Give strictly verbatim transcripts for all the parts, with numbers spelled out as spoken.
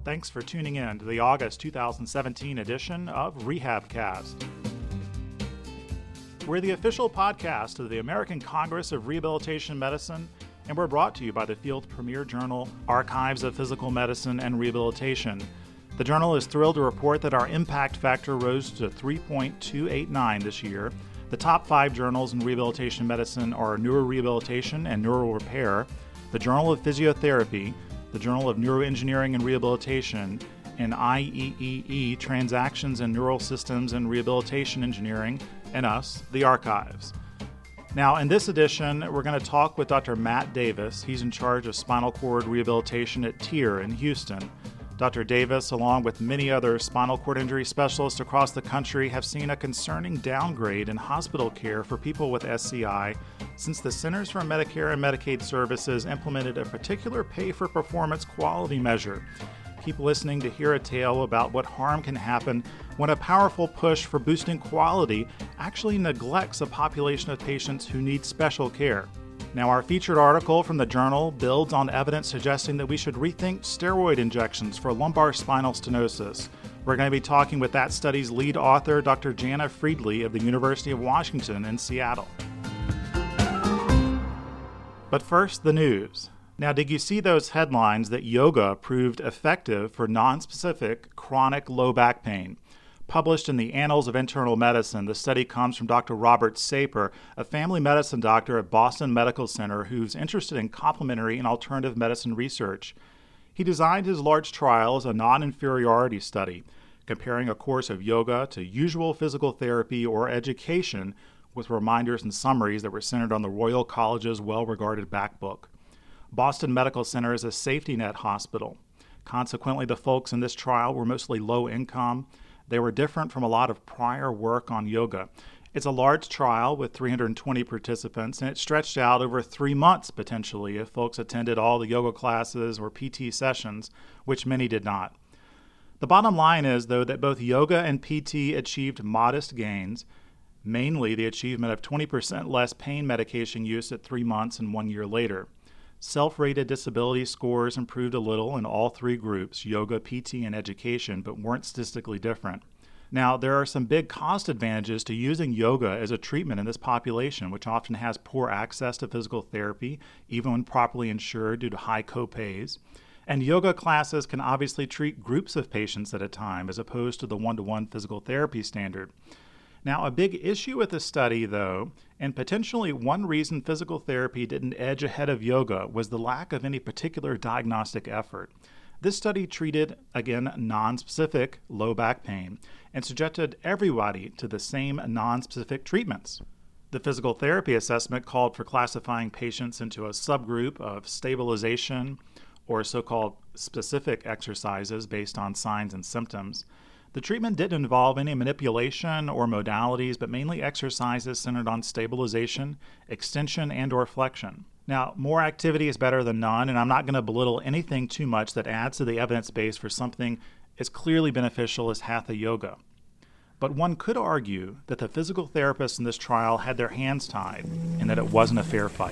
Thanks for tuning in to the August two thousand seventeen edition of RehabCast. We're the official podcast of the American Congress of Rehabilitation Medicine, and we're brought to you by the field's premier journal, Archives of Physical Medicine and Rehabilitation. The journal is thrilled to report that our impact factor rose to three point two eight nine this year. The top five journals in rehabilitation medicine are Neurorehabilitation and Neural Repair, the Journal of Physiotherapy, the Journal of Neuroengineering and Rehabilitation, and I E E E, Transactions in Neural Systems and Rehabilitation Engineering, and us, the Archives. Now, in this edition, we're going to talk with Doctor Matt Davis. He's in charge of spinal cord rehabilitation at T E R in Houston. Doctor Davis, along with many other spinal cord injury specialists across the country, have seen a concerning downgrade in hospital care for people with S C I since the Centers for Medicare and Medicaid Services implemented a particular pay-for-performance quality measure. Keep listening to hear a tale about what harm can happen when a powerful push for boosting quality actually neglects a population of patients who need special care. Now, our featured article from the journal builds on evidence suggesting that we should rethink steroid injections for lumbar spinal stenosis. We're going to be talking with that study's lead author, Doctor Jana Friedli of the University of Washington in Seattle. But first, the news. Now, did you see those headlines that yoga proved effective for nonspecific chronic low back pain? Published in the Annals of Internal Medicine, the study comes from Doctor Robert Saper, a family medicine doctor at Boston Medical Center who's interested in complementary and alternative medicine research. He designed his large trial as a non-inferiority study, comparing a course of yoga to usual physical therapy or education with reminders and summaries that were centered on the Royal College's well-regarded back book. Boston Medical Center is a safety net hospital. Consequently, the folks in this trial were mostly low income. They were different from a lot of prior work on yoga. It's a large trial with three hundred twenty participants, and it stretched out over three months potentially if folks attended all the yoga classes or P T sessions, which many did not. The bottom line is, though, that both yoga and P T achieved modest gains, mainly the achievement of twenty percent less pain medication use at three months and one year later. Self-rated disability scores improved a little in all three groups, yoga, P T, and education, but weren't statistically different. Now, there are some big cost advantages to using yoga as a treatment in this population, which often has poor access to physical therapy, even when properly insured due to high co-pays. And yoga classes can obviously treat groups of patients at a time, as opposed to the one-to-one physical therapy standard. Now, a big issue with the study, though, and potentially one reason physical therapy didn't edge ahead of yoga, was the lack of any particular diagnostic effort. This study treated, again, nonspecific low back pain and subjected everybody to the same nonspecific treatments. The physical therapy assessment called for classifying patients into a subgroup of stabilization or so-called specific exercises based on signs and symptoms. The treatment didn't involve any manipulation or modalities, but mainly exercises centered on stabilization, extension, and or flexion. Now, more activity is better than none, and I'm not going to belittle anything too much that adds to the evidence base for something as clearly beneficial as Hatha Yoga. But one could argue that the physical therapists in this trial had their hands tied and that it wasn't a fair fight.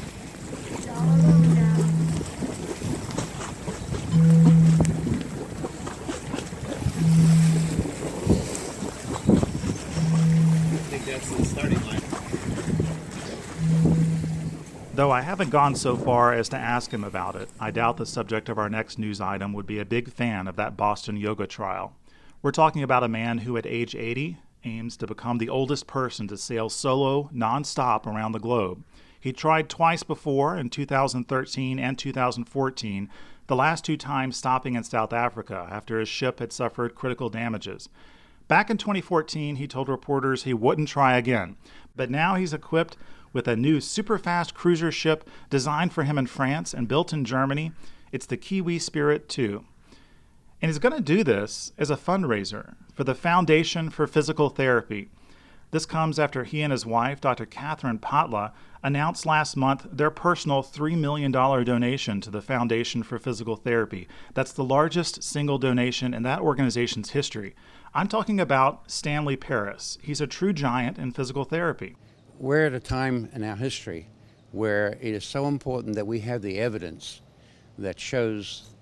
Though I haven't gone so far as to ask him about it, I doubt the subject of our next news item would be a big fan of that Boston yoga trial. We're talking about a man who at age eighty aims to become the oldest person to sail solo nonstop around the globe. He tried twice before, in two thousand thirteen and two thousand fourteen, the last two times stopping in South Africa after his ship had suffered critical damages. Back in twenty fourteen, he told reporters he wouldn't try again, but now he's equipped with a new super-fast cruiser ship designed for him in France and built in Germany. It's the Kiwi Spirit two. And he's going to do this as a fundraiser for the Foundation for Physical Therapy. This comes after he and his wife, Doctor Catherine Patla, announced last month their personal three million dollars donation to the Foundation for Physical Therapy. That's the largest single donation in that organization's history. I'm talking about Stanley Paris. He's a true giant in physical therapy. We're at a time in our history where it is so important that we have the evidence that shows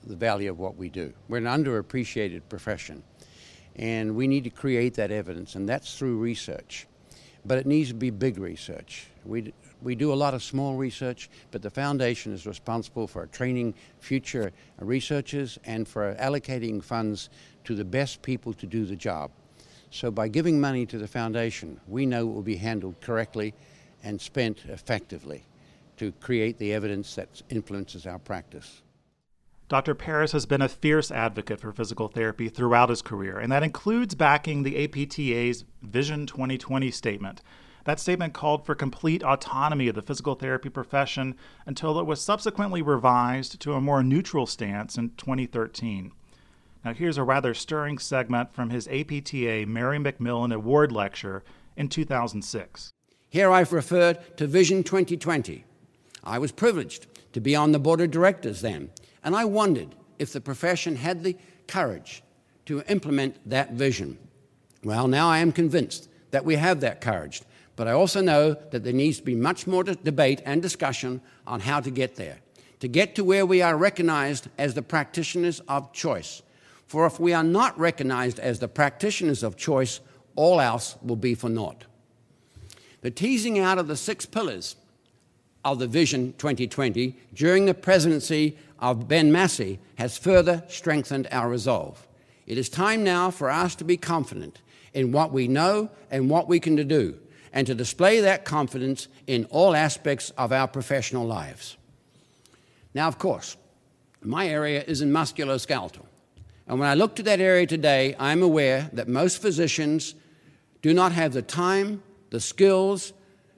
the value of what we do. We're an underappreciated profession, and we need to create that evidence, and that's through research. But it needs to be big research. We, we do a lot of small research, but the foundation is responsible for training future researchers and for allocating funds to the best people to do the job. So by giving money to the foundation, we know it will be handled correctly and spent effectively to create the evidence that influences our practice. Doctor Parris has been a fierce advocate for physical therapy throughout his career, and that includes backing the A P T A's Vision twenty twenty statement. That statement called for complete autonomy of the physical therapy profession until it was subsequently revised to a more neutral stance in twenty thirteen. Now here's a rather stirring segment from his A P T A Mary McMillan Award lecture in two thousand six. Here I've referred to Vision twenty twenty. I was privileged to be on the board of directors then, and I wondered if the profession had the courage to implement that vision. Well, now I am convinced that we have that courage, but I also know that there needs to be much more debate and discussion on how to get there, to get to where we are recognized as the practitioners of choice. For if we are not recognized as the practitioners of choice, all else will be for naught. The teasing out of the six pillars of the Vision twenty twenty during the presidency of Ben Massey has further strengthened our resolve. It is time now for us to be confident in what we know and what we can do, and to display that confidence in all aspects of our professional lives. Now, of course, my area is in musculoskeletal. And when I look to that area today, I'm aware that most physicians do not have the time, the skills,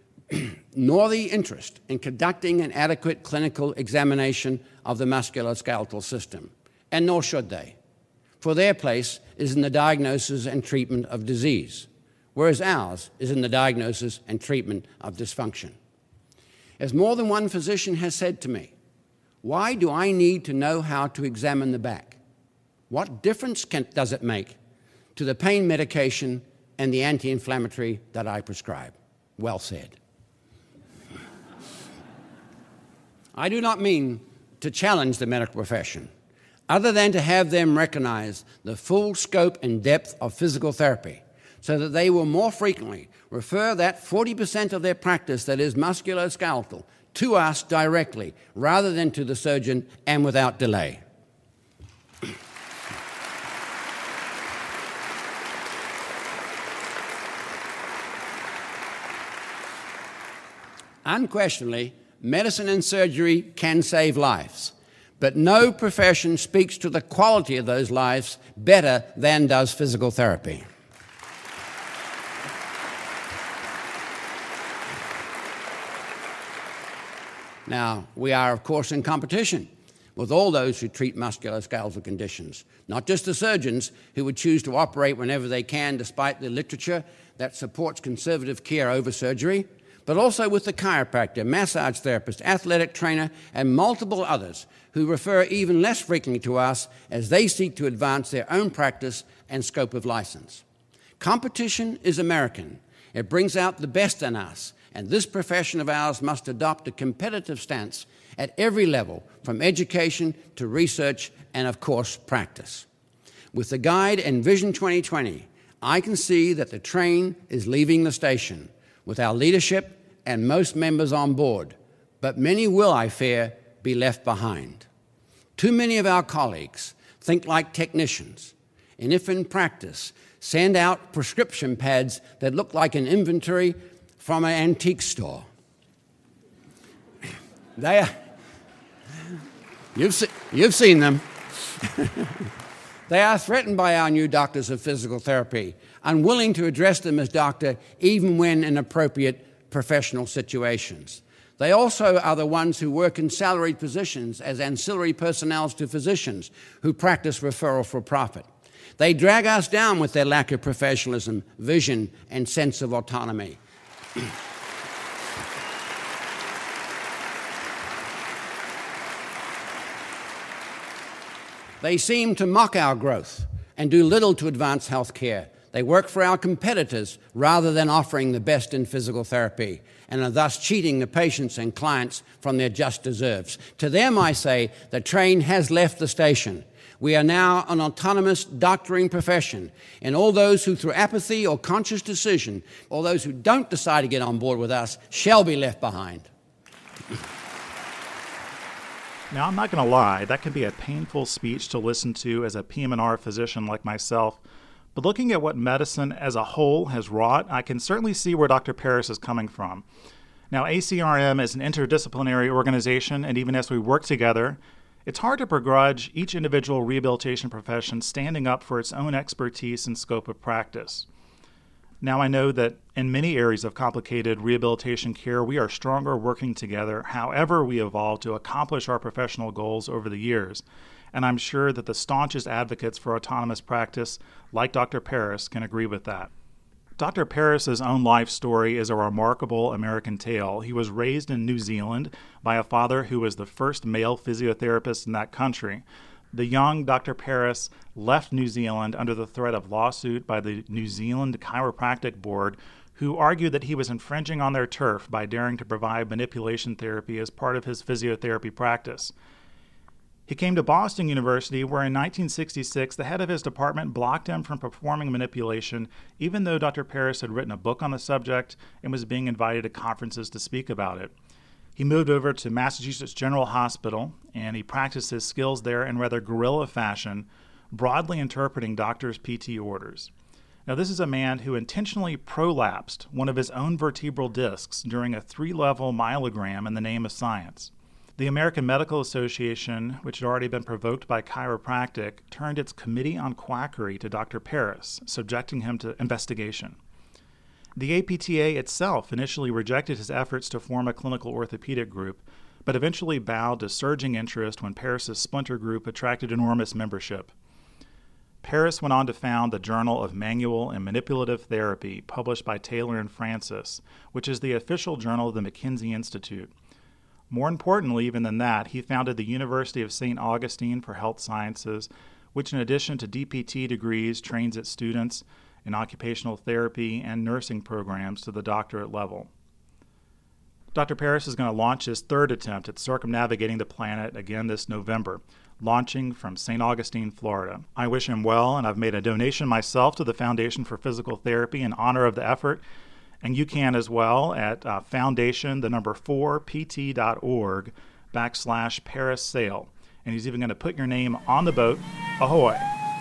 nor the interest in conducting an adequate clinical examination of the musculoskeletal system, and nor should they, for their place is in the diagnosis and treatment of disease, whereas ours is in the diagnosis and treatment of dysfunction. As more than one physician has said to me, why do I need to know how to examine the back? What difference can, does it make to the pain medication and the anti-inflammatory that I prescribe? Well said. I do not mean to challenge the medical profession, other than to have them recognize the full scope and depth of physical therapy, so that they will more frequently refer that forty percent of their practice that is musculoskeletal to us directly, rather than to the surgeon and without delay. Unquestionably, medicine and surgery can save lives, but no profession speaks to the quality of those lives better than does physical therapy. Now, we are, of course, in competition with all those who treat musculoskeletal conditions, not just the surgeons who would choose to operate whenever they can despite the literature that supports conservative care over surgery, but also with the chiropractor, massage therapist, athletic trainer, and multiple others who refer even less frequently to us as they seek to advance their own practice and scope of license. Competition is American. It brings out the best in us, and this profession of ours must adopt a competitive stance at every level, from education to research and, of course, practice. With the guide and Vision twenty twenty, I can see that the train is leaving the station, with our leadership and most members on board, but many will, I fear, be left behind. Too many of our colleagues think like technicians, and if in practice, send out prescription pads that look like an inventory from an antique store. They are, you've, se- you've seen them. They are threatened by our new doctors of physical therapy, unwilling to address them as doctor even when in appropriate professional situations. They also are the ones who work in salaried positions as ancillary personnel to physicians who practice referral for profit. They drag us down with their lack of professionalism, vision, and sense of autonomy. They seem to mock our growth and do little to advance health care. They work for our competitors rather than offering the best in physical therapy, and are thus cheating the patients and clients from their just deserves. To them, I say, the train has left the station. We are now an autonomous doctoring profession, and all those who, through apathy or conscious decision, or those who don't decide to get on board with us, shall be left behind. Now, I'm not going to lie, that can be a painful speech to listen to as a P M and R physician like myself. But looking at what medicine as a whole has wrought, I can certainly see where Doctor Parris is coming from. Now, A C R M is an interdisciplinary organization, and even as we work together, it's hard to begrudge each individual rehabilitation profession standing up for its own expertise and scope of practice. Now, I know that in many areas of complicated rehabilitation care, we are stronger working together, however we evolve to accomplish our professional goals over the years. And I'm sure that the staunchest advocates for autonomous practice, like Doctor Parris, can agree with that. Doctor Parris's own life story is a remarkable American tale. He was raised in New Zealand by a father who was the first male physiotherapist in that country. The young Doctor Parris left New Zealand under the threat of lawsuit by the New Zealand Chiropractic Board, who argued that he was infringing on their turf by daring to provide manipulation therapy as part of his physiotherapy practice. He came to Boston University, where in nineteen sixty-six, the head of his department blocked him from performing manipulation, even though Doctor Parris had written a book on the subject and was being invited to conferences to speak about it. He moved over to Massachusetts General Hospital, and he practiced his skills there in rather guerrilla fashion, broadly interpreting doctors' P T orders. Now, this is a man who intentionally prolapsed one of his own vertebral discs during a three-level myelogram in the name of science. The American Medical Association, which had already been provoked by chiropractic, turned its Committee on Quackery to Doctor Parris, subjecting him to investigation. The A P T A itself initially rejected his efforts to form a clinical orthopedic group, but eventually bowed to surging interest when Parris's splinter group attracted enormous membership. Parris went on to found the Journal of Manual and Manipulative Therapy, published by Taylor and Francis, which is the official journal of the McKinsey Institute. More importantly even than that, he founded the University of Saint Augustine for Health Sciences, which in addition to D P T degrees trains its students in occupational therapy and nursing programs to the doctorate level. Doctor Parris is going to launch his third attempt at circumnavigating the planet again this November, launching from Saint Augustine, Florida. I wish him well, and I've made a donation myself to the Foundation for Physical Therapy in honor of the effort, and you can as well at uh, foundation, the number four, pt.org backslash Parris Sale. And he's even going to put your name on the boat. Ahoy!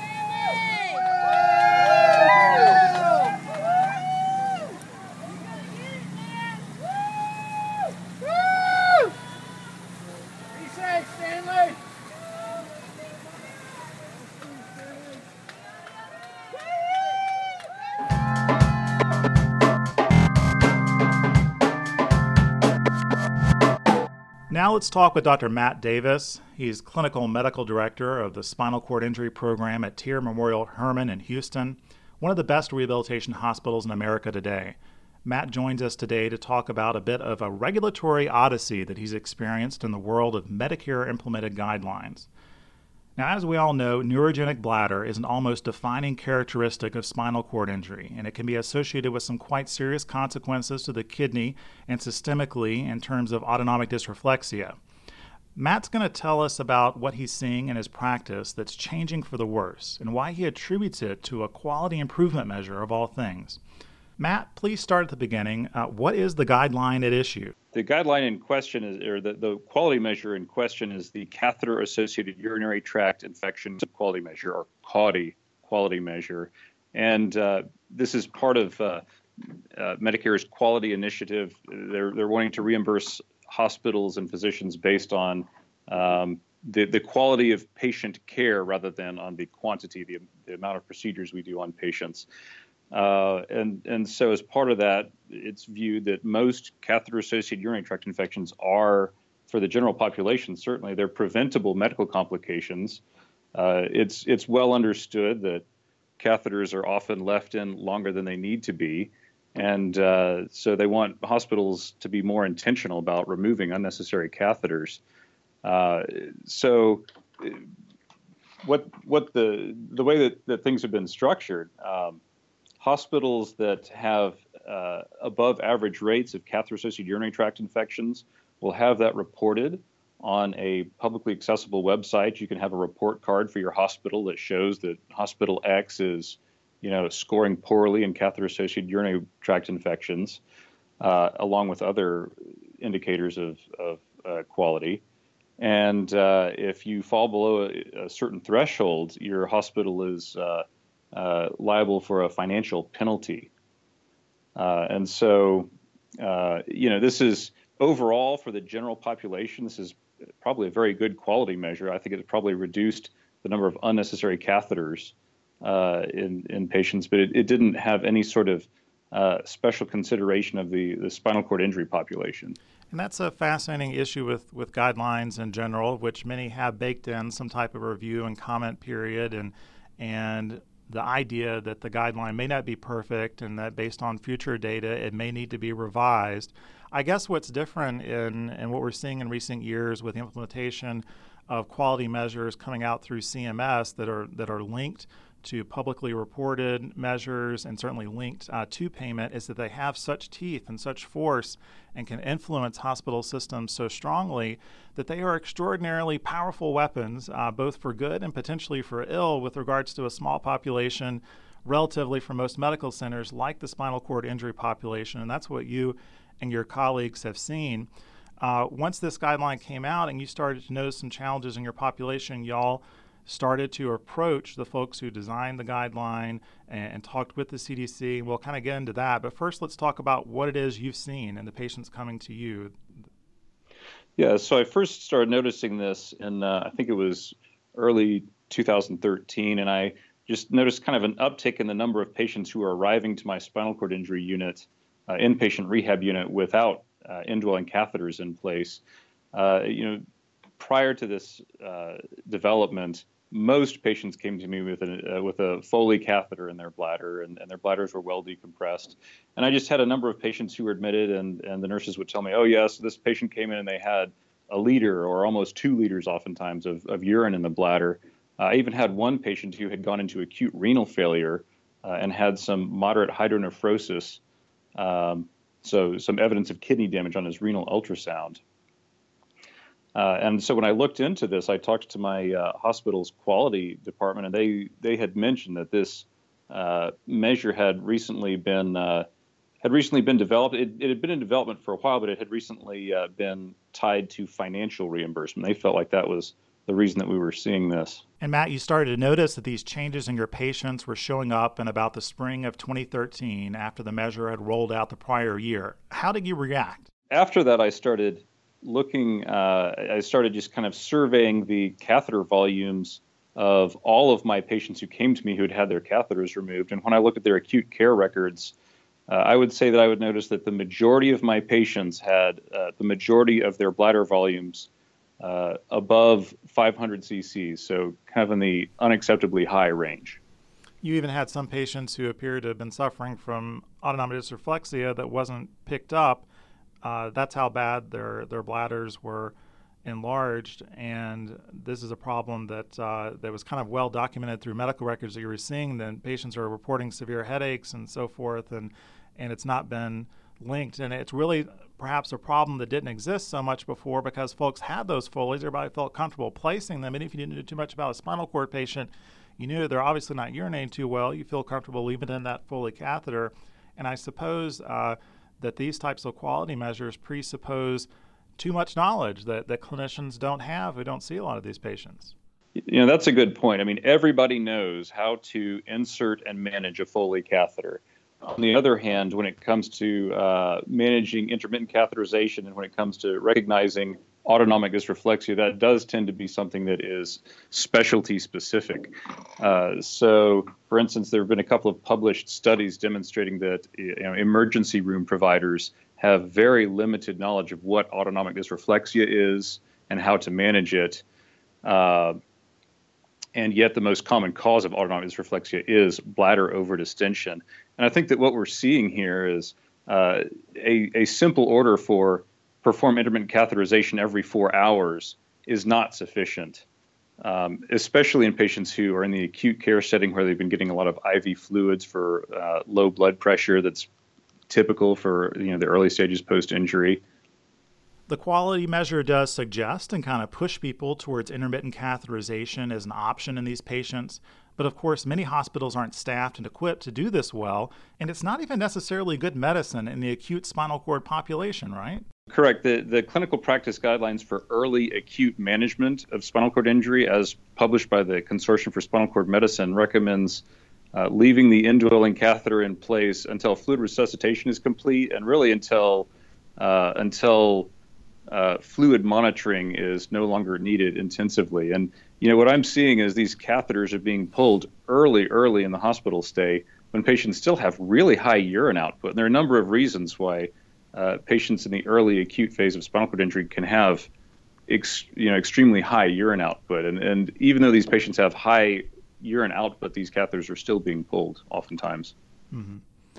Now let's talk with Doctor Matt Davis. He's Clinical Medical Director of the Spinal Cord Injury Program at Tier Memorial Hermann in Houston, one of the best rehabilitation hospitals in America today. Matt joins us today to talk about a bit of a regulatory odyssey that he's experienced in the world of Medicare-implemented guidelines. Now, as we all know, neurogenic bladder is an almost defining characteristic of spinal cord injury, and it can be associated with some quite serious consequences to the kidney and systemically in terms of autonomic dysreflexia. Matt's going to tell us about what he's seeing in his practice that's changing for the worse and why he attributes it to a quality improvement measure of all things. Matt, please start at the beginning. Uh, what is the guideline at issue? The guideline in question is, or the, the quality measure in question is the catheter-associated urinary tract infection quality measure, or C A U D I quality measure. And uh, this is part of uh, uh, Medicare's quality initiative. They're, they're wanting to reimburse hospitals and physicians based on um, the, the quality of patient care rather than on the quantity, the, the amount of procedures we do on patients. Uh, and, and so as part of that, it's viewed that most catheter-associated urinary tract infections are, for the general population, certainly, they're preventable medical complications. Uh, it's, it's well understood that catheters are often left in longer than they need to be. And uh, so they want hospitals to be more intentional about removing unnecessary catheters. Uh, so what, what the, the way that, that things have been structured, um, hospitals that have uh, above average rates of catheter-associated urinary tract infections will have that reported on a publicly accessible website. You can have a report card for your hospital that shows that Hospital X is, you know, scoring poorly in catheter-associated urinary tract infections, uh, along with other indicators of, of uh, quality. And uh, if you fall below a, a certain threshold, your hospital is uh, uh, liable for a financial penalty. Uh, and so, uh, you know, this is overall for the general population, this is probably a very good quality measure. I think it's probably reduced the number of unnecessary catheters uh, in, in patients, but it, it didn't have any sort of uh, special consideration of the, the spinal cord injury population. And that's a fascinating issue with, with guidelines in general, which many have baked in some type of review and comment period, and and the idea that the guideline may not be perfect and that based on future data, it may need to be revised. I guess what's different in, in what we're seeing in recent years with the implementation of quality measures coming out through C M S that are that are linked to publicly reported measures and certainly linked uh, to payment is that they have such teeth and such force and can influence hospital systems so strongly that they are extraordinarily powerful weapons, uh, both for good and potentially for ill with regards to a small population relatively for most medical centers like the spinal cord injury population. And that's what you and your colleagues have seen. Uh, once this guideline came out and you started to notice some challenges in your population, y'all started to approach the folks who designed the guideline and, and talked with the C D C. We'll kind of get into that. But first, let's talk about what it is you've seen and the patients coming to you. Yeah, so I first started noticing this in, uh, I think it was early two thousand thirteen, and I just noticed kind of an uptick in the number of patients who are arriving to my spinal cord injury unit, uh, inpatient rehab unit, without uh, indwelling catheters in place. Uh, you know, prior to this uh, development, most patients came to me with a uh, with a Foley catheter in their bladder, and, and their bladders were well decompressed. And I just had a number of patients who were admitted, and, and the nurses would tell me, oh, yes, this patient came in and they had a liter or almost two liters oftentimes of, of urine in the bladder. Uh, I even had one patient who had gone into acute renal failure uh, and had some moderate hydronephrosis, um, so some evidence of kidney damage on his renal ultrasound. Uh, and so when I looked into this, I talked to my uh, hospital's quality department, and they, they had mentioned that this uh, measure had recently been uh, had recently been developed. It, it had been in development for a while, but it had recently uh, been tied to financial reimbursement. They felt like that was the reason that we were seeing this. And Matt, you started to notice that these changes in your patients were showing up in about the spring of twenty thirteen after the measure had rolled out the prior year. How did you react? After that, I started looking, uh, I started just kind of surveying the catheter volumes of all of my patients who came to me who had had their catheters removed. And when I looked at their acute care records, uh, I would say that I would notice that the majority of my patients had uh, the majority of their bladder volumes uh, above five hundred c c, so kind of in the unacceptably high range. You even had some patients who appeared to have been suffering from autonomic dysreflexia that wasn't picked up. Uh, that's how bad their, their bladders were enlarged, and this is a problem that uh, that was kind of well documented through medical records that you were seeing. Then patients are reporting severe headaches and so forth, and and it's not been linked. And it's really perhaps a problem that didn't exist so much before because folks had those Foleys. Everybody felt comfortable placing them, and if you didn't know too much about a spinal cord patient, you knew they're obviously not urinating too well. You feel comfortable leaving in that Foley catheter, and I suppose uh, that these types of quality measures presuppose too much knowledge that, that clinicians don't have who don't see a lot of these patients. You know, that's a good point. I mean, everybody knows how to insert and manage a Foley catheter. On the other hand, when it comes to uh, managing intermittent catheterization and when it comes to recognizing autonomic dysreflexia, that does tend to be something that is specialty specific. Uh, so, for instance, there have been a couple of published studies demonstrating that you know, emergency room providers have very limited knowledge of what autonomic dysreflexia is and how to manage it. Uh, and yet the most common cause of autonomic dysreflexia is bladder overdistension. And I think that what we're seeing here is uh, a, a simple order for perform intermittent catheterization every four hours is not sufficient. um, especially in patients who are in the acute care setting where they've been getting a lot of I V fluids for uh, low blood pressure that's typical for you know the early stages post-injury. The quality measure does suggest and kind of push people towards intermittent catheterization as an option in these patients. But of course, many hospitals aren't staffed and equipped to do this well, and it's not even necessarily good medicine in the acute spinal cord population, right? Correct. The, the clinical practice guidelines for early acute management of spinal cord injury, as published by the Consortium for Spinal Cord Medicine, recommends uh, leaving the indwelling catheter in place until fluid resuscitation is complete, and really until uh, until uh, fluid monitoring is no longer needed intensively. And you know what I'm seeing is these catheters are being pulled early, early in the hospital stay when patients still have really high urine output. And there are a number of reasons why uh, patients in the early acute phase of spinal cord injury can have ex, you know, extremely high urine output. And, and even though these patients have high urine output, these catheters are still being pulled oftentimes. Mm-hmm.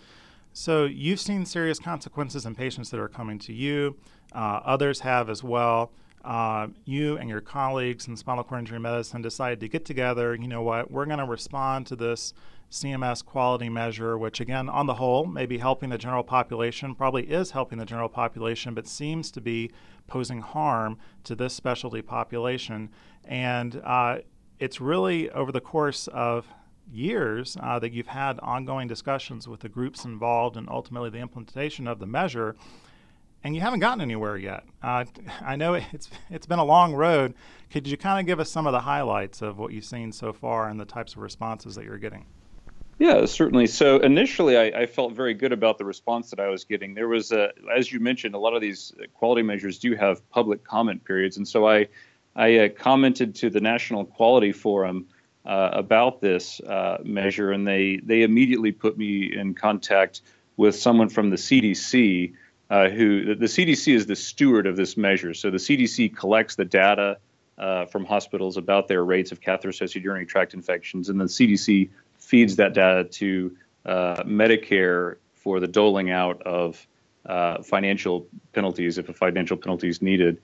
So you've seen serious consequences in patients that are coming to you. Uh, others have as well. Uh, you and your colleagues in spinal cord injury medicine decided to get together. You know what? We're going to respond to this C M S quality measure, which again, on the whole, may be helping the general population, probably is helping the general population, but seems to be posing harm to this specialty population. And uh, it's really over the course of years uh, that you've had ongoing discussions with the groups involved and ultimately the implementation of the measure, and you haven't gotten anywhere yet. Uh, I know it's it's been a long road. Could you kind of give us some of the highlights of what you've seen so far and the types of responses that you're getting? Yeah, certainly. So initially, I, I felt very good about the response that I was getting. There was, a, as you mentioned, a lot of these quality measures do have public comment periods, and so I I uh, commented to the National Quality Forum uh, about this uh, measure, and they they immediately put me in contact with someone from the C D C. Uh, who the C D C is the steward of this measure. So the C D C collects the data uh, from hospitals about their rates of catheter-associated urinary tract infections, and the C D C feeds that data to uh, Medicare for the doling out of uh, financial penalties if a financial penalty is needed.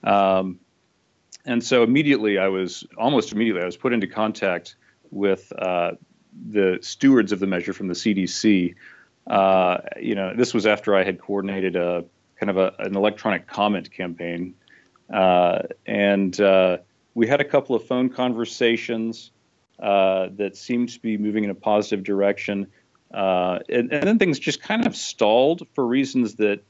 Um, and so immediately, I was almost immediately I was put into contact with uh, the stewards of the measure from the C D C. Uh, you know, this was after I had coordinated a kind of a, an electronic comment campaign, uh, and uh, we had a couple of phone conversations uh, that seemed to be moving in a positive direction, uh, and, and then things just kind of stalled for reasons that,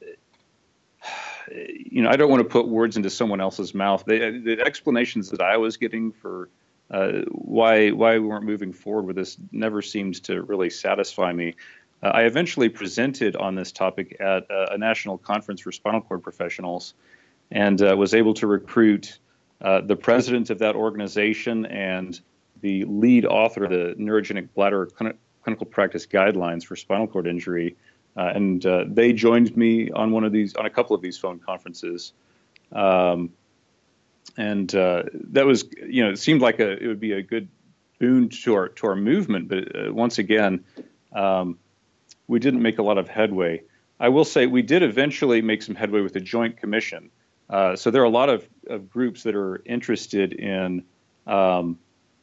you know, I don't want to put words into someone else's mouth. They, the explanations that I was getting for uh, why why we weren't moving forward with this never seemed to really satisfy me. Uh, I eventually presented on this topic at a, a national conference for spinal cord professionals, and uh, was able to recruit uh, the president of that organization and the lead author of the Neurogenic Bladder Clin- Clinical Practice Guidelines for Spinal Cord Injury, uh, and uh, they joined me on one of these, on a couple of these phone conferences, um, and uh, that was, you know, it seemed like a, it would be a good boon to our to our movement, but uh, once again. Um, We didn't make a lot of headway. I will say we did eventually make some headway with the Joint Commission. Uh, so there are a lot of, of groups that are interested in um,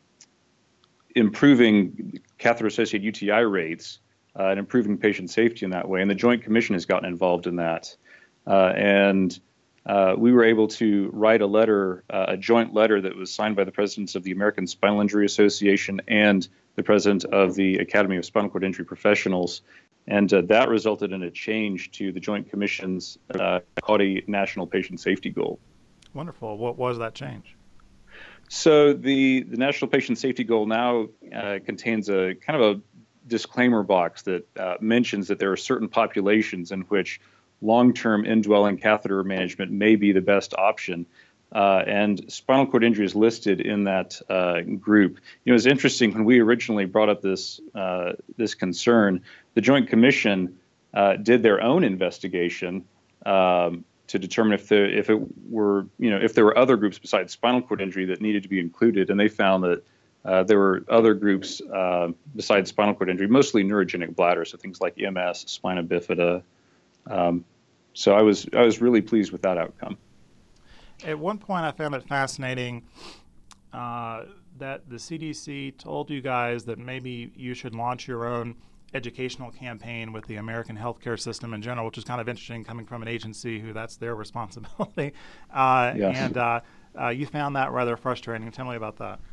improving catheter-associated U T I rates uh, and improving patient safety in that way. And the Joint Commission has gotten involved in that. Uh, and uh, we were able to write a letter, uh, a joint letter that was signed by the presidents of the American Spinal Injury Association and the president of the Academy of Spinal Cord Injury Professionals. And uh, that resulted in a change to the Joint Commission's uh, quality national patient safety goal. Wonderful. What was that change? So the, the national patient safety goal now uh, contains a kind of a disclaimer box that uh, mentions that there are certain populations in which long-term indwelling catheter management may be the best option. Uh, and spinal cord injury is listed in that uh, group. You know, it's interesting when we originally brought up this uh, this concern. The Joint Commission uh, did their own investigation um, to determine if the if it were you know if there were other groups besides spinal cord injury that needed to be included, and they found that uh, there were other groups uh, besides spinal cord injury, mostly neurogenic bladder, so things like M S, spina bifida. Um, so I was I was really pleased with that outcome. At one point, I found it fascinating uh, that the C D C told you guys that maybe you should launch your own educational campaign with the American healthcare system in general, which is kind of interesting coming from an agency who that's their responsibility. Uh, yes. And uh, uh, you found that rather frustrating. Tell me about that.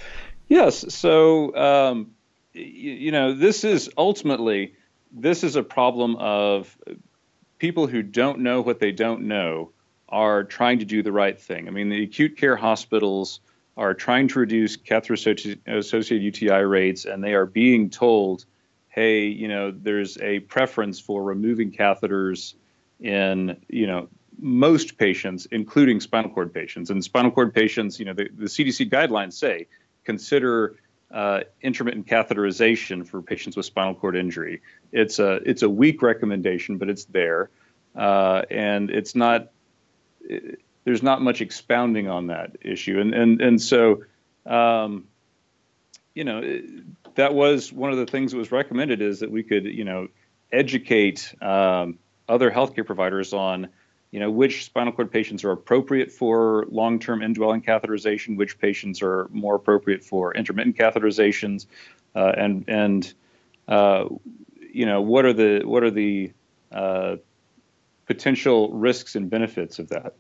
Yes. So, um, you, you know, this is ultimately, this is a problem of people who don't know what they don't know are trying to do the right thing. I mean, the acute care hospitals are trying to reduce catheter-associated U T I rates, and they are being told, hey, you know, there's a preference for removing catheters in, you know, most patients, including spinal cord patients. And spinal cord patients, you know, the, the C D C guidelines say, consider uh, intermittent catheterization for patients with spinal cord injury. It's a, it's a weak recommendation, but it's there. Uh, and it's not, it, there's not much expounding on that issue. And, and, and so, um, you know, it, that was one of the things that was recommended, is that we could, you know, educate um, other healthcare providers on, you know, which spinal cord patients are appropriate for long-term indwelling catheterization, which patients are more appropriate for intermittent catheterizations, uh, and and uh, you know, what are the what are the uh, potential risks and benefits of that.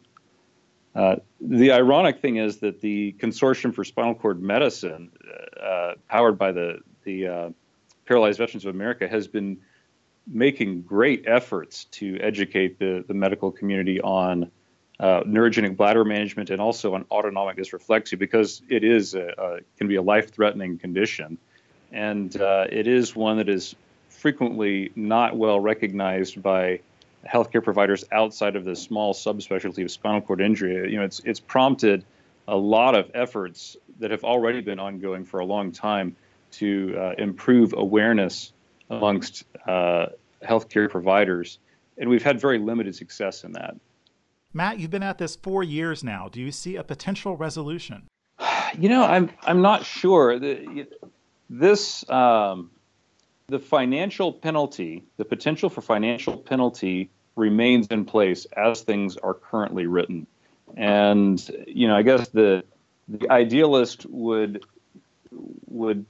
Uh, the ironic thing is that the Consortium for Spinal Cord Medicine, uh, powered by the the uh, Paralyzed Veterans of America, has been making great efforts to educate the, the medical community on uh, neurogenic bladder management and also on autonomic dysreflexia, because it is a, a, can be a life-threatening condition, and uh, it is one that is frequently not well recognized by healthcare providers outside of the small subspecialty of spinal cord injury. You know, it's it's prompted a lot of efforts that have already been ongoing for a long time to uh, improve awareness amongst uh, healthcare providers, and we've had very limited success in that. Matt, you've been at this four years now. Do you see a potential resolution? You know, I'm I'm not sure. The, this um, the financial penalty, the potential for financial penalty remains in place as things are currently written, and you know, I guess the the idealist would would.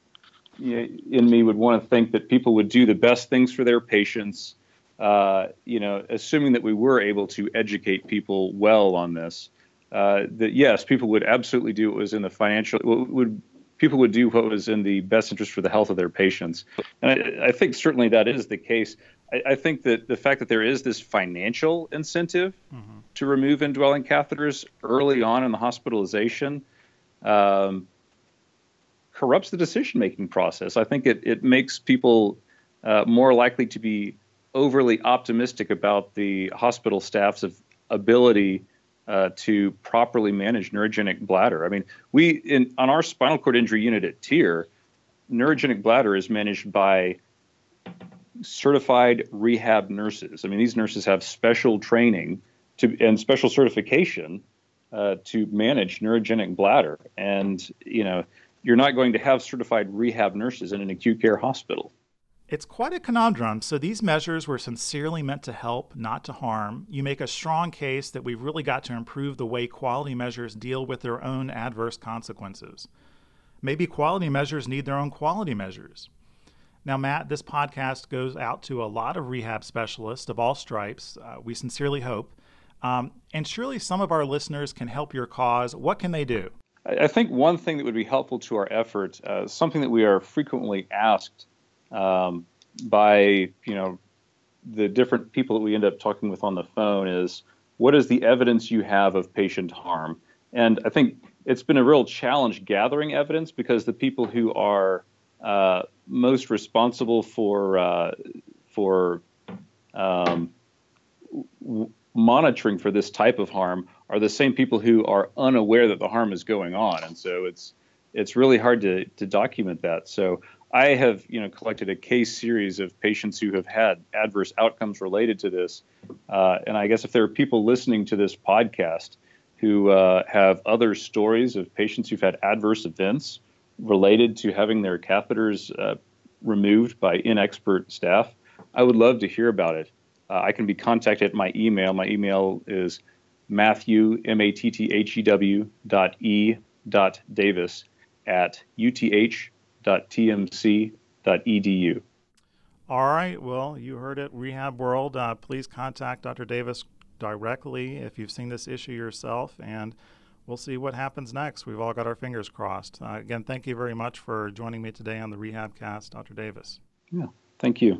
in me would want to think that people would do the best things for their patients, uh, you know, assuming that we were able to educate people well on this, uh, that yes, people would absolutely do what was in the financial, would people would do what was in the best interest for the health of their patients. And I, I think certainly that is the case. I, I think that the fact that there is this financial incentive mm-hmm. to remove indwelling catheters early on in the hospitalization, um, corrupts the decision-making process. I think it, it makes people uh, more likely to be overly optimistic about the hospital staff's of ability uh, to properly manage neurogenic bladder. I mean, we in on our spinal cord injury unit at T I R, neurogenic bladder is managed by certified rehab nurses. I mean, these nurses have special training to and special certification uh, to manage neurogenic bladder, and you know. You're not going to have certified rehab nurses in an acute care hospital. It's quite a conundrum. So these measures were sincerely meant to help, not to harm. You make a strong case that we've really got to improve the way quality measures deal with their own adverse consequences. Maybe quality measures need their own quality measures. Now, Matt, this podcast goes out to a lot of rehab specialists of all stripes. Uh, we sincerely hope. Um, and surely some of our listeners can help your cause. What can they do? I think one thing that would be helpful to our effort, uh, something that we are frequently asked um, by, you know, the different people that we end up talking with on the phone is, what is the evidence you have of patient harm? And I think it's been a real challenge gathering evidence, because the people who are uh, most responsible for uh, for um, w- monitoring for this type of harm are the same people who are unaware that the harm is going on, and so it's it's really hard to to document that. So I have you know collected a case series of patients who have had adverse outcomes related to this, uh, and I guess if there are people listening to this podcast who uh, have other stories of patients who've had adverse events related to having their catheters uh, removed by inexpert staff, I would love to hear about it. Uh, I can be contacted at my email. My email is Matthew, M A T T H E W dot E dot davis at u t h dot t m c dot e d u. All right. Well, you heard it, Rehab World. Uh, please contact Doctor Davis directly if you've seen this issue yourself, and we'll see what happens next. We've all got our fingers crossed. Uh, again, thank you very much for joining me today on the RehabCast, Doctor Davis. Yeah, thank you.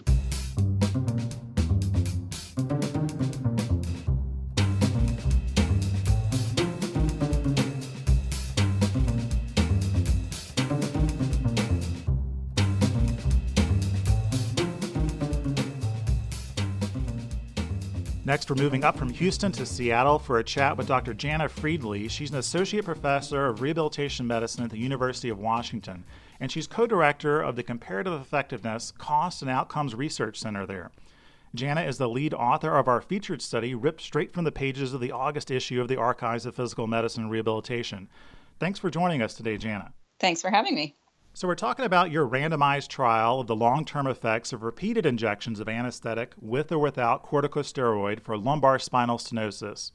Next, we're moving up from Houston to Seattle for a chat with Doctor Jana Friedli. She's an associate professor of rehabilitation medicine at the University of Washington, and she's co-director of the Comparative Effectiveness, Cost, and Outcomes Research Center there. Jana is the lead author of our featured study, ripped straight from the pages of the August issue of the Archives of Physical Medicine and Rehabilitation. Thanks for joining us today, Jana. Thanks for having me. So we're talking about your randomized trial of the long-term effects of repeated injections of anesthetic with or without corticosteroid for lumbar spinal stenosis.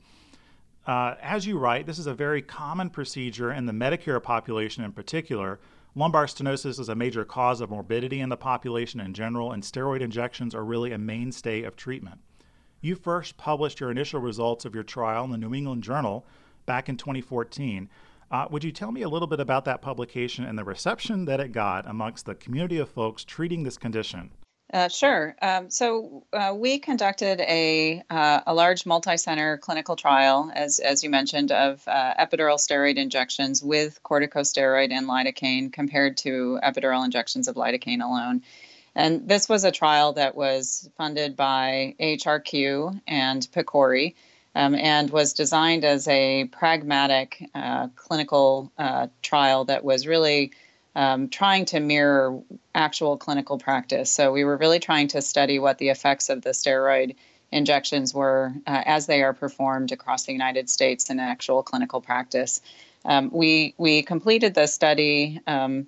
Uh, as you write, this is a very common procedure in the Medicare population in particular. Lumbar stenosis is a major cause of morbidity in the population in general, and steroid injections are really a mainstay of treatment. You first published your initial results of your trial in the New England Journal back in twenty fourteen. Uh, would you tell me a little bit about that publication and the reception that it got amongst the community of folks treating this condition? Uh, sure. Um, so uh, we conducted a uh, a large multi-center clinical trial, as as you mentioned, of uh, epidural steroid injections with corticosteroid and lidocaine compared to epidural injections of lidocaine alone. And this was a trial that was funded by A H R Q and PCORI. Um, and was designed as a pragmatic uh, clinical uh, trial that was really um, trying to mirror actual clinical practice. So we were really trying to study what the effects of the steroid injections were uh, as they are performed across the United States in actual clinical practice. Um, we we completed the study um,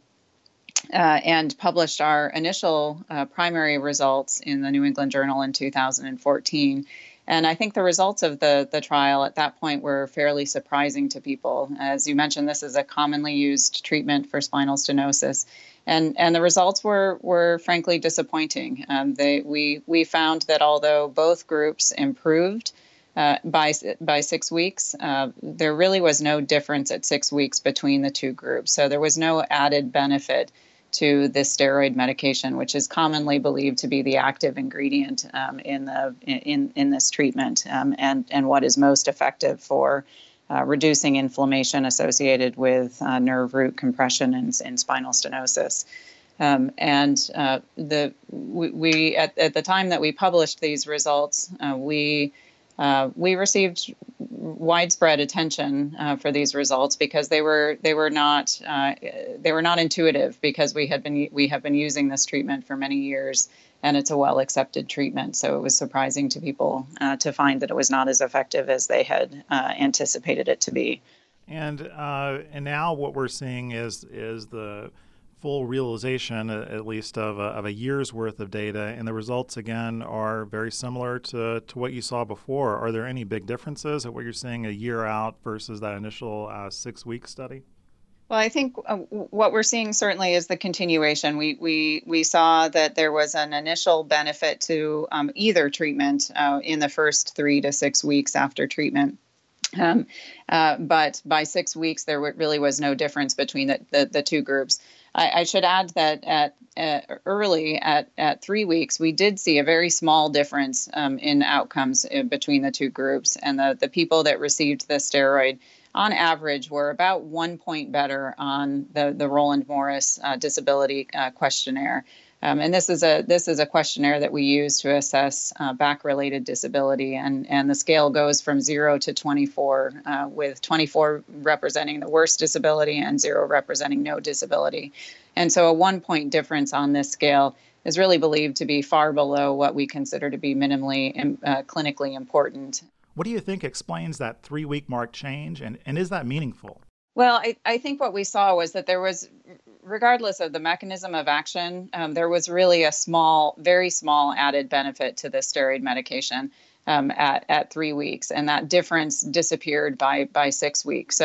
uh, and published our initial uh, primary results in the New England Journal in two thousand fourteen. And I think the results of the, the trial at that point were fairly surprising to people. As you mentioned, this is a commonly used treatment for spinal stenosis. And, and the results were, were frankly disappointing. Um, they, we, we found that although both groups improved uh, by, by six weeks, uh, there really was no difference at six weeks between the two groups. So there was no added benefit to this steroid medication, which is commonly believed to be the active ingredient um, in the in in this treatment, um, and and what is most effective for uh, reducing inflammation associated with uh, nerve root compression and, and spinal stenosis. Um, and uh, the we, we at, at the time that we published these results, uh, we uh, we received widespread attention uh, for these results because they were they were not uh, they were not intuitive, because we had been we have been using this treatment for many years, and it's a well accepted treatment. So it was surprising to people uh, to find that it was not as effective as they had uh, anticipated it to be. And uh, and now what we're seeing is is the full realization, at least of a, of a year's worth of data, and the results again are very similar to, to what you saw before. Are there any big differences at what you're seeing a year out versus that initial uh, six-week study? Well, I think uh, what we're seeing certainly is the continuation. We we we saw that there was an initial benefit to um, either treatment uh, in the first three to six weeks after treatment. Um, uh, but by six weeks, there w- really was no difference between the, the, the two groups. I, I should add that at uh, early at, at three weeks, we did see a very small difference um, in outcomes uh, between the two groups. And the, the people that received the steroid, on average, were about one point better on the, the Roland Morris uh, disability uh, questionnaire. Um, and this is a this is a questionnaire that we use to assess uh, back-related disability, and, and the scale goes from zero to twenty-four, uh, with twenty-four representing the worst disability and zero representing no disability. And so a one-point difference on this scale is really believed to be far below what we consider to be minimally uh, clinically important. What do you think explains that three-week mark change, and, and is that meaningful? Well, I, I think what we saw was that there was, regardless of the mechanism of action, um, there was really a small, very small added benefit to the steroid medication um, at, at three weeks. And that difference disappeared by, by six weeks. So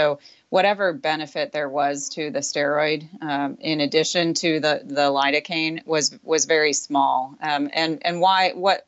whatever benefit there was to the steroid, um, in addition to the, the lidocaine, was was very small. Um, and and why what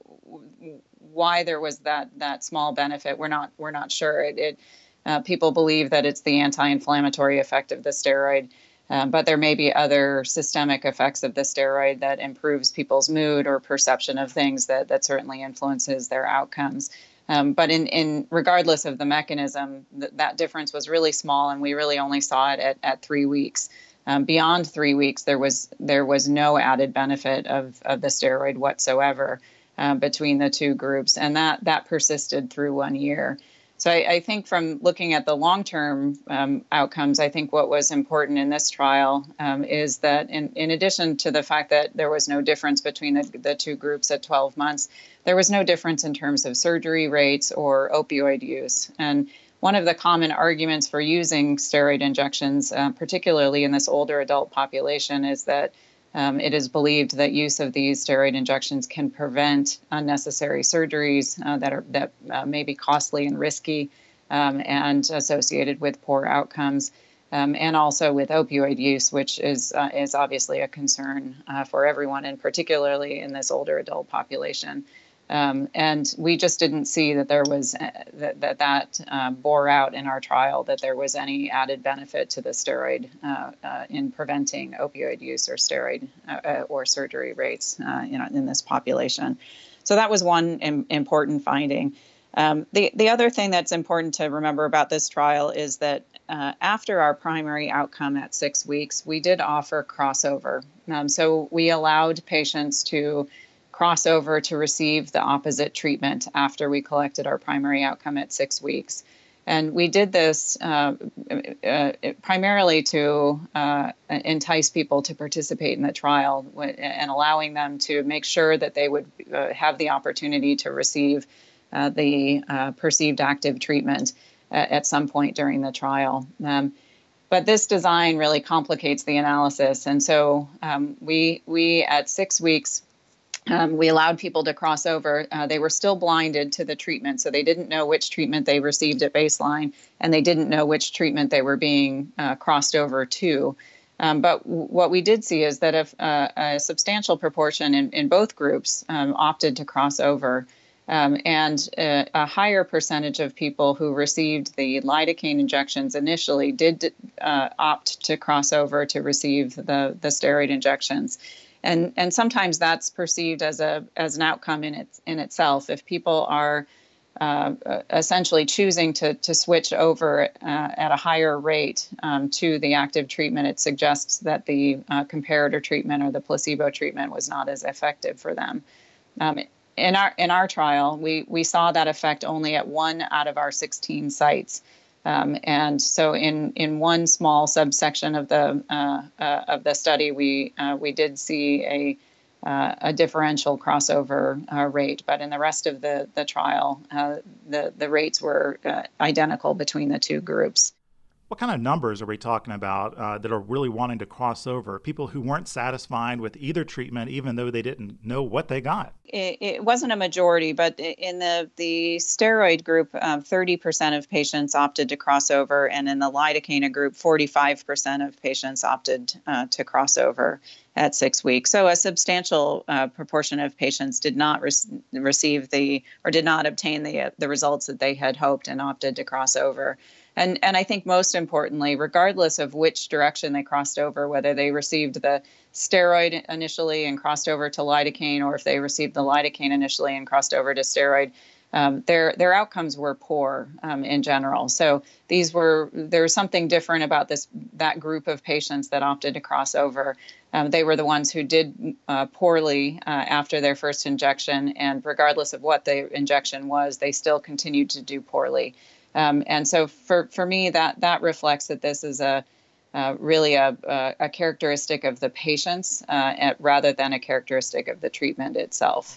why there was that that small benefit, we're not we're not sure. It, it uh, people believe that it's the anti-inflammatory effect of the steroid. Um, but there may be other systemic effects of the steroid that improves people's mood or perception of things that, that certainly influences their outcomes. Um, but in, in regardless of the mechanism, th- that difference was really small, and we really only saw it at, at three weeks. Um, beyond three weeks, there was there was no added benefit of, of the steroid whatsoever uh, between the two groups, and that that persisted through one year. So I, I think from looking at the long-term um, outcomes, I think what was important in this trial um, is that in, in addition to the fact that there was no difference between the, the two groups at twelve months, there was no difference in terms of surgery rates or opioid use. And one of the common arguments for using steroid injections, uh, particularly in this older adult population, is that Um, it is believed that use of these steroid injections can prevent unnecessary surgeries uh, that are that uh, may be costly and risky um, and associated with poor outcomes, um, and also with opioid use, which is uh, is obviously a concern uh, for everyone, and particularly in this older adult population. Um, and we just didn't see that there was uh, that that, that uh, bore out in our trial that there was any added benefit to the steroid uh, uh, in preventing opioid use or steroid uh, or surgery rates uh, you know, in this population. So that was one im- important finding. Um, the, the other thing that's important to remember about this trial is that uh, after our primary outcome at six weeks, we did offer crossover. Um, so we allowed patients to cross over to receive the opposite treatment after we collected our primary outcome at six weeks. And we did this uh, uh, primarily to uh, entice people to participate in the trial and allowing them to make sure that they would uh, have the opportunity to receive uh, the uh, perceived active treatment at, at some point during the trial. Um, But this design really complicates the analysis. And so um, we, we, at six weeks, Um, we allowed people to cross over. Uh, they were still blinded to the treatment, so they didn't know which treatment they received at baseline, and they didn't know which treatment they were being uh, crossed over to. Um, but w- what we did see is that if, uh, a substantial proportion in, in both groups um, opted to cross over, um, and uh, a higher percentage of people who received the lidocaine injections initially did uh, opt to cross over to receive the, the steroid injections. And and sometimes that's perceived as a as an outcome in its in itself. If people are uh, essentially choosing to to switch over uh, at a higher rate um, to the active treatment, it suggests that the uh, comparator treatment or the placebo treatment was not as effective for them. Um, in our in our trial, we we saw that effect only at one out of our sixteen sites. Um, and so, in, in one small subsection of the uh, uh, of the study, we uh, we did see a uh, a differential crossover uh, rate, but in the rest of the the trial, uh, the the rates were uh, identical between the two groups. What kind of numbers are we talking about uh, that are really wanting to cross over? People who weren't satisfied with either treatment, even though they didn't know what they got? It, it wasn't a majority, but in the, the steroid group, um, thirty percent of patients opted to cross over, and in the lidocaine group, forty-five percent of patients opted uh, to cross over at six weeks. So a substantial uh, proportion of patients did not re- receive the, or did not obtain the, uh, the results that they had hoped and opted to cross over. And and I think most importantly, regardless of which direction they crossed over, whether they received the steroid initially and crossed over to lidocaine, or if they received the lidocaine initially and crossed over to steroid, um, their their outcomes were poor um, in general. So these were there was something different about this that group of patients that opted to cross over. Um, they were the ones who did uh, poorly uh, after their first injection, and regardless of what the injection was, they still continued to do poorly. Um, and so for, for me, that that reflects that this is a uh, really a, a, a characteristic of the patients uh, at, rather than a characteristic of the treatment itself.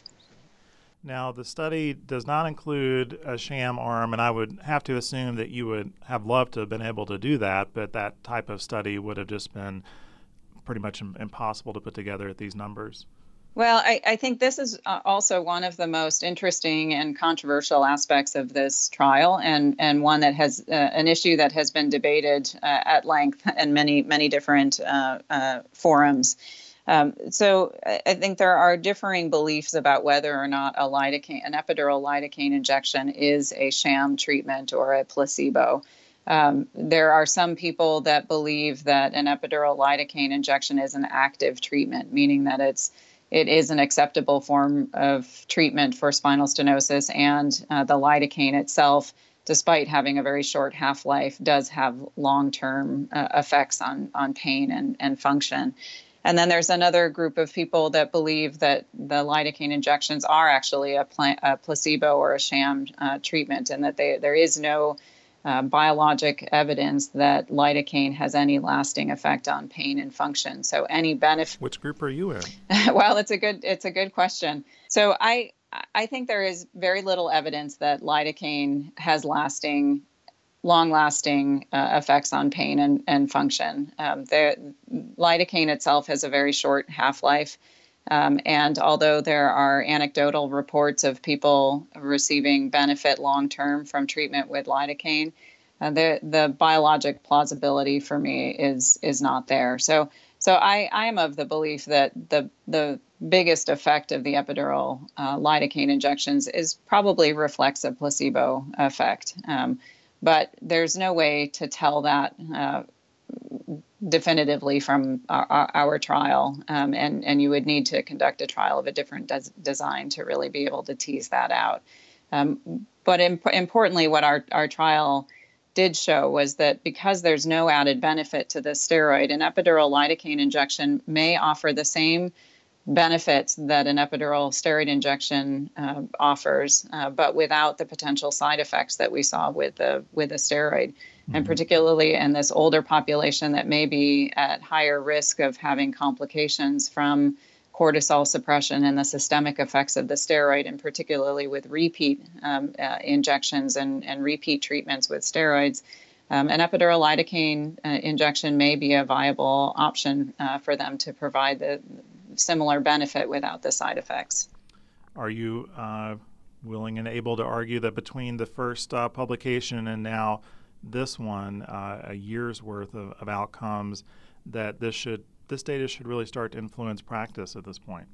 Now, the study does not include a sham arm, and I would have to assume that you would have loved to have been able to do that, but that type of study would have just been pretty much impossible to put together at these numbers. Well, I, I think this is uh, also one of the most interesting and controversial aspects of this trial, and, and one that has uh, an issue that has been debated uh, at length in many, many different uh, uh, forums. Um, so I, I think there are differing beliefs about whether or not a lidocaine, an epidural lidocaine injection is a sham treatment or a placebo. Um, there are some people that believe that an epidural lidocaine injection is an active treatment, meaning that it's It is an acceptable form of treatment for spinal stenosis, and uh, the lidocaine itself, despite having a very short half-life, does have long-term uh, effects on, on pain and, and function. And then there's another group of people that believe that the lidocaine injections are actually a, pla- a placebo or a sham uh, treatment, and that they, there is no Uh, biologic evidence that lidocaine has any lasting effect on pain and function. So any benefit. Which group are you in? Well, it's a good it's a good question. So I I think there is very little evidence that lidocaine has lasting, long-lasting uh, effects on pain and and function. Um, the lidocaine itself has a very short half-life. Um, and although there are anecdotal reports of people receiving benefit long-term from treatment with lidocaine, uh, the the biologic plausibility for me is is not there. So so I, I am of the belief that the the biggest effect of the epidural uh, lidocaine injections is probably reflects a placebo effect. Um, but there's no way to tell that Uh, definitively from our, our trial, um, and, and you would need to conduct a trial of a different des- design to really be able to tease that out. Um, but imp- importantly, what our, our trial did show was that because there's no added benefit to the steroid, an epidural lidocaine injection may offer the same benefits that an epidural steroid injection uh, offers, uh, but without the potential side effects that we saw with the with the steroid, mm-hmm. and particularly in this older population that may be at higher risk of having complications from cortisol suppression and the systemic effects of the steroid, and particularly with repeat um, uh, injections and, and repeat treatments with steroids. Um, an epidural lidocaine uh, injection may be a viable option uh, for them to provide the similar benefit without the side effects. Are you uh, willing and able to argue that between the first uh, publication and now this one, uh, a year's worth of, of outcomes, that this should this data should really start to influence practice at this point?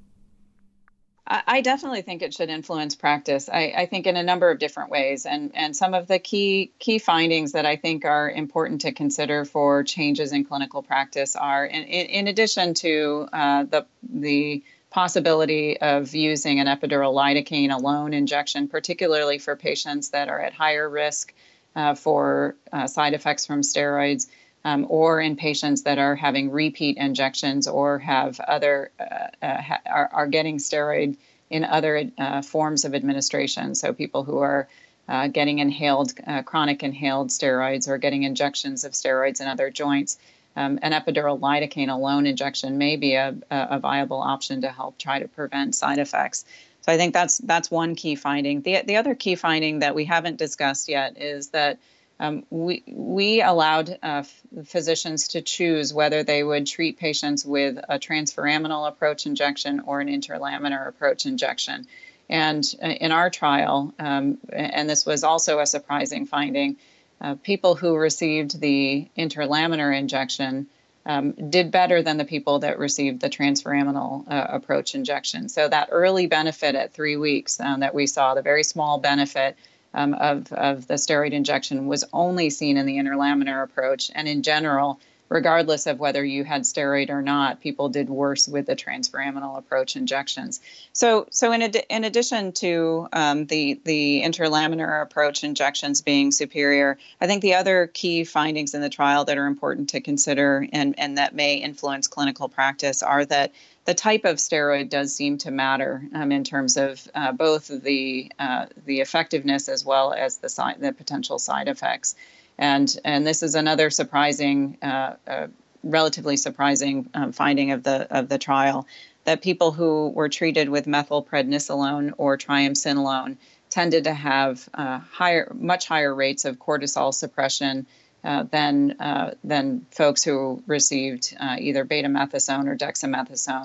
I definitely think it should influence practice. I, I think in a number of different ways, and and some of the key key findings that I think are important to consider for changes in clinical practice are, in, in addition to uh, the the possibility of using an epidural lidocaine alone injection, particularly for patients that are at higher risk uh, for uh, side effects from steroids. Um, or in patients that are having repeat injections or have other uh, uh, ha- are, are getting steroid in other uh, forms of administration. So people who are uh, getting inhaled, uh, chronic inhaled steroids, or getting injections of steroids in other joints. Um, an epidural lidocaine alone injection may be a, a viable option to help try to prevent side effects. So I think that's that's one key finding. The the other key finding that we haven't discussed yet is that Um, we we allowed uh, f- physicians to choose whether they would treat patients with a transforaminal approach injection or an interlaminar approach injection. And uh, in our trial, um, and this was also a surprising finding, uh, people who received the interlaminar injection um, did better than the people that received the transforaminal uh, approach injection. So that early benefit at three weeks um, that we saw, the very small benefit Um, of, of the steroid injection, was only seen in the interlaminar approach. And in general, regardless of whether you had steroid or not, people did worse with the transforaminal approach injections. So, so in, ad- in addition to um, the, the interlaminar approach injections being superior, I think the other key findings in the trial that are important to consider and, and that may influence clinical practice are that the type of steroid does seem to matter um, in terms of uh, both the uh, the effectiveness as well as the si- the potential side effects, and and this is another surprising, uh, uh, relatively surprising um, finding of the of the trial, that people who were treated with methylprednisolone or triamcinolone tended to have uh, higher, much higher rates of cortisol suppression Uh, than uh, than folks who received uh, either betamethasone or dexamethasone.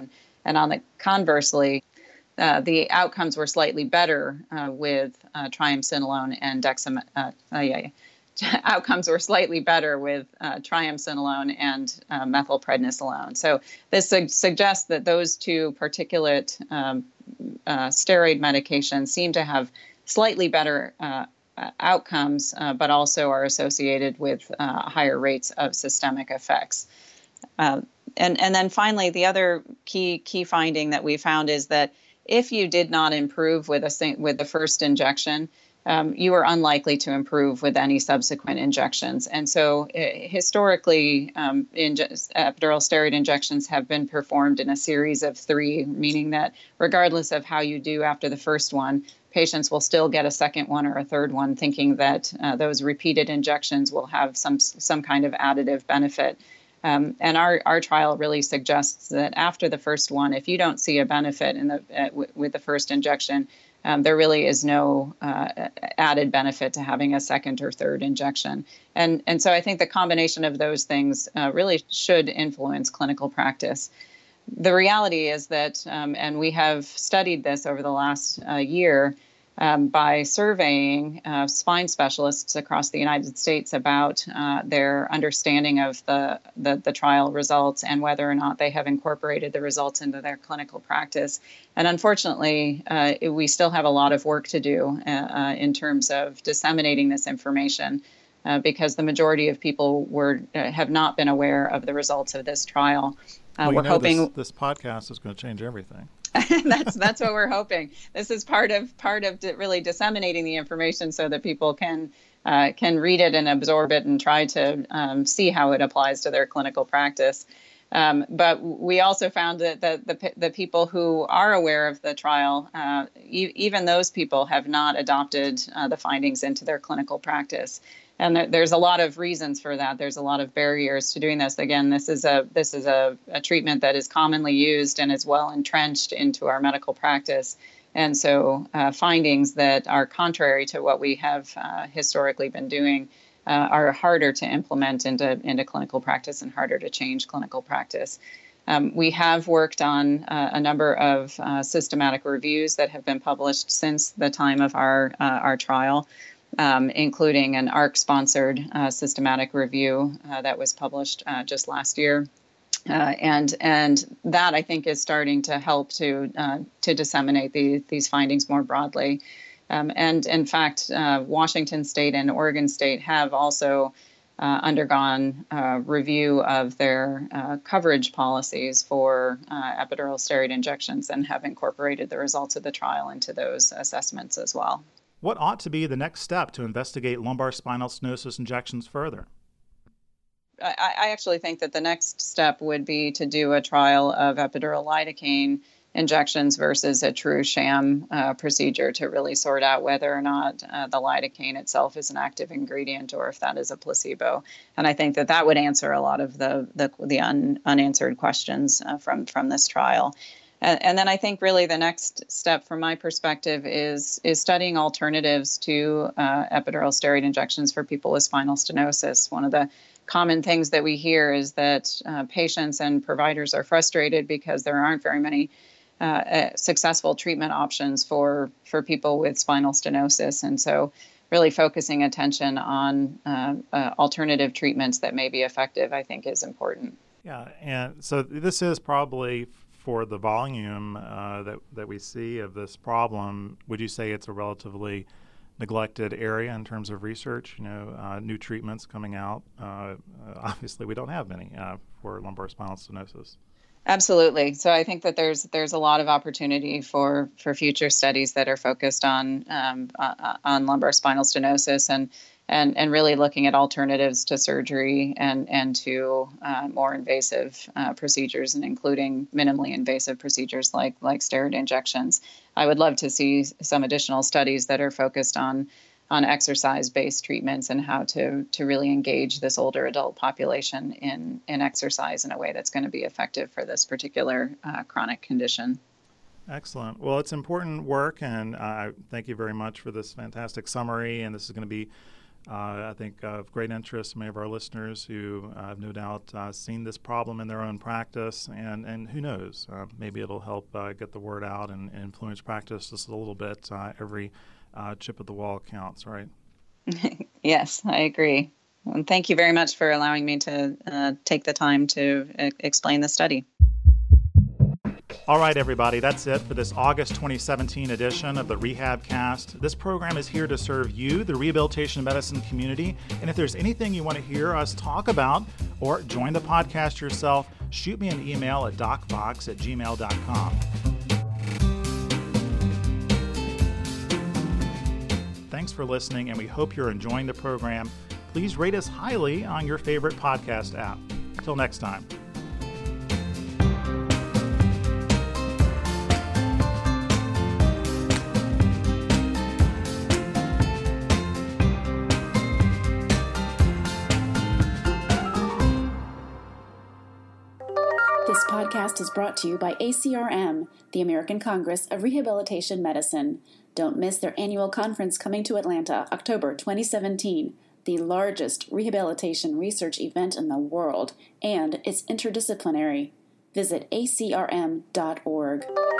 And on the conversely, uh, the outcomes were slightly better uh, with uh, triamcinolone and dexam. Uh, uh, yeah, yeah. Outcomes were slightly better with uh, triamcinolone and uh, methylprednisolone. So this su- suggests that those two particulate um, uh, steroid medications seem to have slightly better uh, outcomes, uh, but also are associated with uh, higher rates of systemic effects. Uh, and, and then finally, the other key key finding that we found is that if you did not improve with a with the first injection, Um, you are unlikely to improve with any subsequent injections. And so uh, historically, um, inje- epidural steroid injections have been performed in a series of three, meaning that regardless of how you do after the first one, patients will still get a second one or a third one, thinking that uh, those repeated injections will have some some kind of additive benefit. Um, and our, our trial really suggests that after the first one, if you don't see a benefit in the uh, w- with the first injection, Um, there really is no uh, added benefit to having a second or third injection. And, and so I think the combination of those things uh, really should influence clinical practice. The reality is that, um, and we have studied this over the last uh, year, um, by surveying uh, spine specialists across the United States about uh, their understanding of the, the, the trial results and whether or not they have incorporated the results into their clinical practice. And unfortunately, uh, we still have a lot of work to do uh, uh, in terms of disseminating this information uh, because the majority of people were uh, have not been aware of the results of this trial. Uh, well, we're you know, hoping this, this podcast is going to change everything. that's that's what we're hoping. This is part of part of di- really disseminating the information so that people can uh, can read it and absorb it and try to um, see how it applies to their clinical practice. Um, but we also found that the, the the people who are aware of the trial, uh, e- even those people have not adopted uh, the findings into their clinical practice. And th- there's a lot of reasons for that. There's a lot of barriers to doing this. Again, this is a this is a, a treatment that is commonly used and is well entrenched into our medical practice. And so uh, findings that are contrary to what we have uh, historically been doing uh, are harder to implement into, into clinical practice and harder to change clinical practice. Um, we have worked on uh, a number of uh, systematic reviews that have been published since the time of our uh, our trial. Um, including an A R C-sponsored uh, systematic review uh, that was published uh, just last year. Uh, and and that, I think, is starting to help to uh, to disseminate the, these findings more broadly. Um, and, in fact, uh, Washington State and Oregon State have also uh, undergone uh, review of their uh, coverage policies for uh, epidural steroid injections and have incorporated the results of the trial into those assessments as well. What ought to be the next step to investigate lumbar spinal stenosis injections further? I, I actually think that the next step would be to do a trial of epidural lidocaine injections versus a true sham uh, procedure to really sort out whether or not uh, the lidocaine itself is an active ingredient or if that is a placebo. And I think that that would answer a lot of the the, the un, unanswered questions uh, from, from this trial. And, and then I think really the next step from my perspective is is studying alternatives to uh, epidural steroid injections for people with spinal stenosis. One of the common things that we hear is that uh, patients and providers are frustrated because there aren't very many uh, uh, successful treatment options for, for people with spinal stenosis. And so really focusing attention on uh, uh, alternative treatments that may be effective, I think, is important. Yeah, and so this is probably for the volume uh, that, that we see of this problem, would you say it's a relatively neglected area in terms of research? You know, uh, new treatments coming out. Uh, obviously, we don't have many uh, for lumbar spinal stenosis. Absolutely. So I think that there's there's a lot of opportunity for, for future studies that are focused on um, uh, on lumbar spinal stenosis and and and really looking at alternatives to surgery and and to uh, more invasive uh, procedures, and including minimally invasive procedures like like steroid injections. I would love to see some additional studies that are focused on on exercise-based treatments and how to to really engage this older adult population in in exercise in a way that's going to be effective for this particular uh, chronic condition. Excellent. Well, it's important work, and I uh, thank you very much for this fantastic summary. And this is going to be uh, I think, of great interest to many of our listeners who uh, have no doubt uh, seen this problem in their own practice. And, and who knows, uh, maybe it'll help uh, get the word out and, and influence practice just a little bit. Uh, every uh, chip at the wall counts, right? Yes, I agree. And thank you very much for allowing me to uh, take the time to uh, explain the study. All right, everybody, that's it for this August twenty seventeen edition of the RehabCast. This program is here to serve you, the rehabilitation medicine community. And if there's anything you want to hear us talk about or join the podcast yourself, shoot me an email at docfox at gmail dot com. Thanks for listening, and we hope you're enjoying the program. Please rate us highly on your favorite podcast app. Till next time. This podcast is brought to you by A C R M, the American Congress of Rehabilitation Medicine. Don't miss their annual conference coming to Atlanta, October twenty seventeen, the largest rehabilitation research event in the world, and it's interdisciplinary. Visit A C R M dot org.